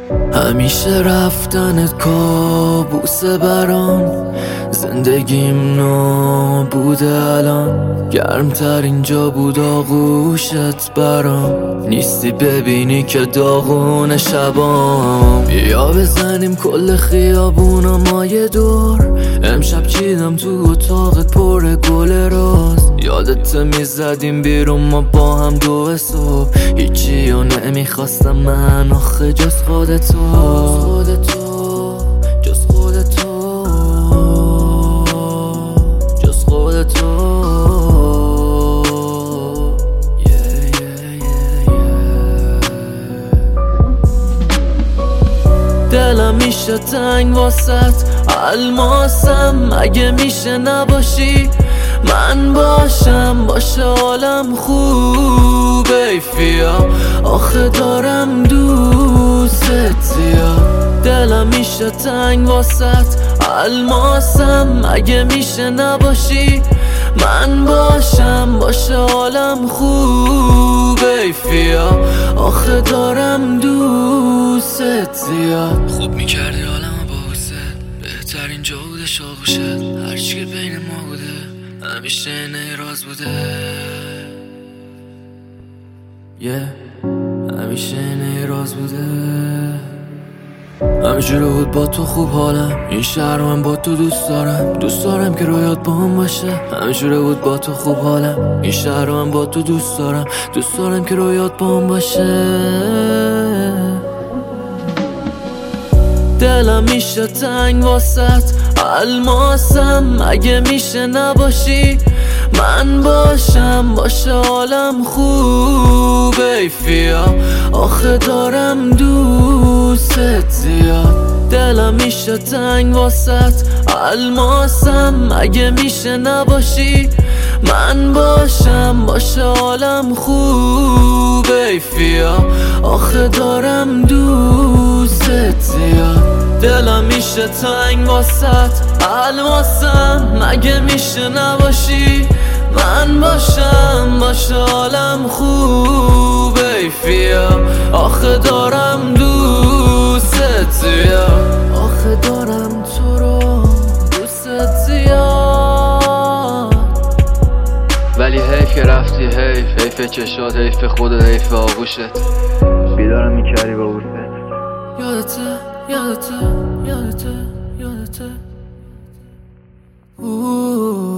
همیشه رفتنت کابوسه برام، زندگیم نابوده الان. گرمتر اینجا بود آغوشت برام، نیستی ببینی که داغون شبام. بیا بزنیم کل خیابونا ما یه دور، امشب چیدم تو اتاقت پر گل راز. یادت میزدیم بیرون ما با هم 2 صبح، هیچی و نمیخواستم من آخه جز خودتو، جز خودتو، جز خودتو. دلم میشه تنگ واسط الماسم، اگه میشه نباشی من باشم، باشه حالم خوبه ایفیا، آخه دارم دوست زیاد. دلم میشه تنگ واسط الماسم، اگه میشه نباشی من باشم، باشه حالم خوبه ایفیا، آخه دارم دوست زیاد. خوب میکردی حالمو با حست، بهترین جا بودش آغوشت، هرچی که بین ما بوده همیشه راز بوده. همیشه راز بوده. همینجوره بود با تو خوب حالم، این شهر من با تو دوست دارم، دوست دارم که رویات با هم باشه. همینجوره بود با تو خوب حالم، این شهر من با تو دوست دارم، دوست دارم که رویات با هم باشه. دلم میشه تنگ واسط الماسم، اگه میشه نباشی من باشم، باشه حالم خوبه ایفیا، آخه دارم دوست زیاد. دلم میشه تنگ واسط الماسم، اگه میشه نباشی من باشم، باشه حالم خوبه ایفیا، آخه دارم دوست زیاد. دلم میشه تنگ واسط الماسم، اگه میشه نباشی من باشم، باشه حالم خوبه ایفیا، آخه دارم دوست زیاد، آخه دارم تو رو دوست زیاد. ولی حیف که رفتی، حیف چشات، حیف خودت، حیف آغوشت. بیدارم میکردی با حست، یادته